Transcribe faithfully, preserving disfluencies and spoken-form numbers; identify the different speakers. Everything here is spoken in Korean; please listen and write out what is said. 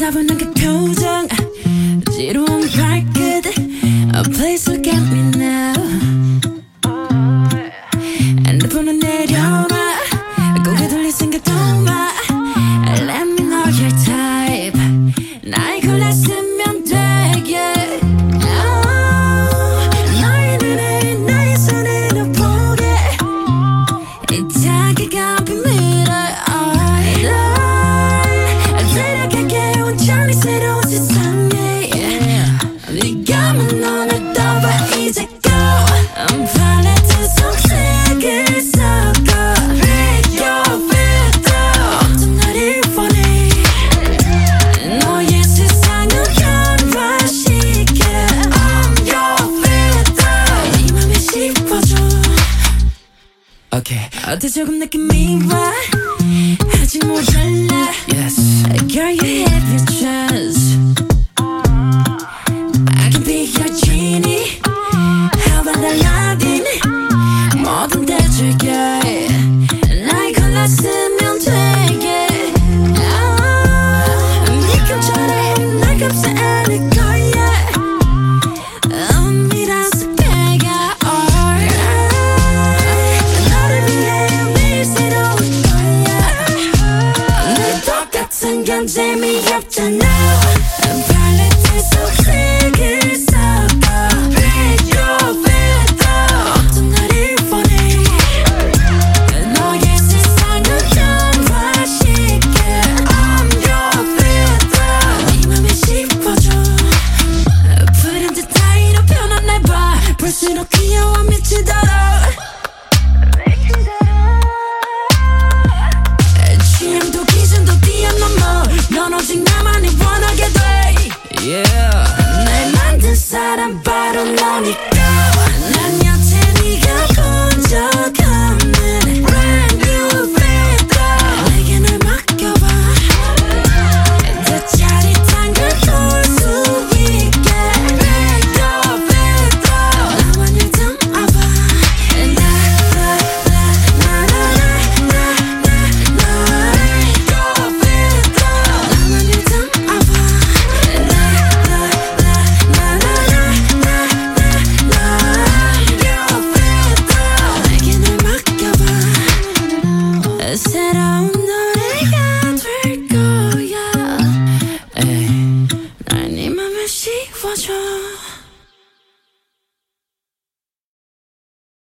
Speaker 1: 차분한 그 표정 지루한 발끝 Oh please look at me now 핸드폰은 내려놔 고개 돌릴 생각도 마 Let me know your type 날 골랐으면 돼 yeah. oh, 너의 눈에 나의 손으로 보게 이 자기가 비밀을 널 데려갈게 온전히 새로운 세상에 yeah. 네가 만 눈을 떠봐 이제 go I'm falling to 속색을 섞어 Break your filter 어떤 나를 원해 너의 세상을 변화시켜 I'm your filter 네 맘에 씹어줘
Speaker 2: Okay.
Speaker 1: 어때 조금 느낌이 와 아직 모자라
Speaker 2: Yes.
Speaker 1: Girl you have your chance